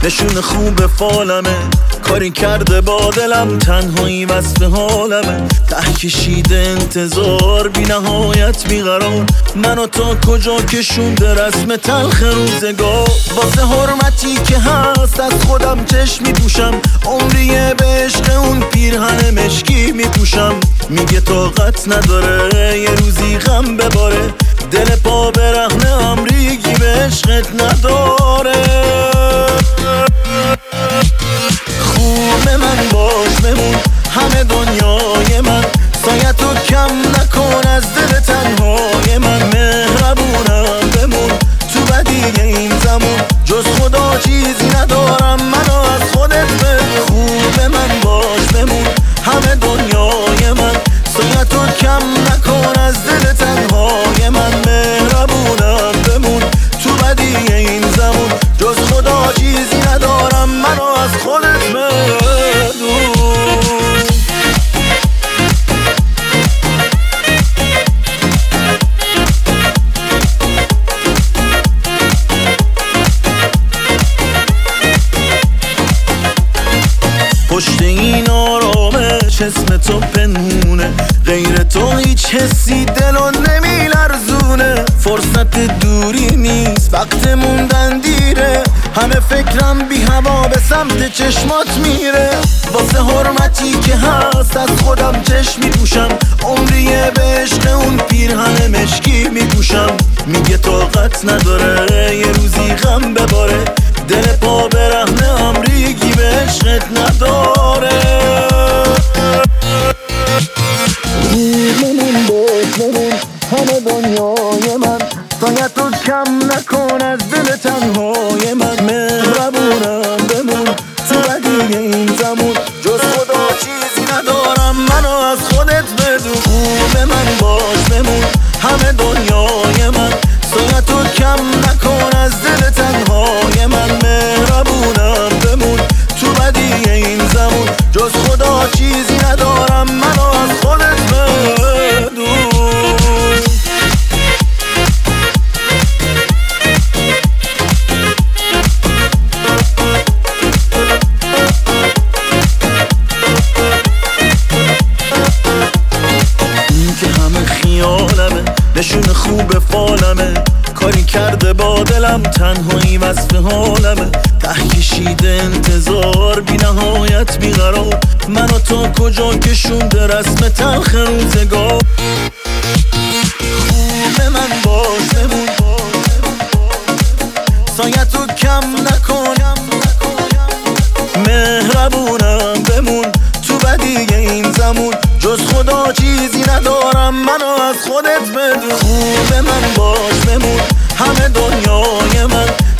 نشون خوب فالمه، کاری کرده با دلم، تنهایی وصف حالمه. ته کشیده انتظار، بی نهایت بیقرار، منو تا کجا کشونده رسم تلخ روزگار. واسه حرمتی که هست از خودم چشم میپوشم، عمریه به عشق اون پیرهن مشکی میپوشم. میگه طاقت نداره یه روزی غم بباره، دل پا برهنه هم ریگی به عشقت نداره. خوب من باش بمون، همه دنیای من، سایتو کم نکن از دل تنهای من. مهربونم بمون تو بدیه این زمان، جز خدا چیزی ندارم، منو از خودت بگو. خوب من باش بمون، همه دنیای من، سایتو کم نکن از دل تنهای من. مهربونم بمون تو بدیه این زمان، جز خدا چیزی ندارم، منو از خودت بگو. پشت این آرامش اسم تو پنهونه، غیر تو هیچ حسی دلو نمیلرزونه. فرصت دوری نیست، وقت موندن دیره، همه فکرم بی هوا به سمت چشمات میره. واسه حرمتی که هست از خودم چشم میپوشم، عمریه به عشق اون پیرهن مشکی میپوشم. میگه طاقت نداره یه روزی غم بباره، دل پا برهنه هم ریگی به عشقت نداره. من باش بمون، همه دنیای من، سایتو کم نکن از دل تنهای من. مهربونم بمون تو بدیه این زمان، جز خدا چیزی ندارم، منو از خودت بدون. خوب من باش بمون، همه دنیای من، سایتو کم نکن از دل تنهای من. مهربونم بمون تو بدیه این زمان، جز خدا چیزی ندارم، منو از خودت بدون. این که همه خیالمه، نشون خوب فالمه، کاری کرده با دلم، تنهایی وصف حالمه. ته کشیده انتظار، بی نهایت بیقرار، منو تا کجا کشونده رسم تلخ روزگار. خوب من باش بمون، سایتو کم نکن، مهربونم بمون تو بدیه این زمان، جز خدا چیزی ندارم، منو از خودت بدون. خوب من باش بمون، همه دنیای من،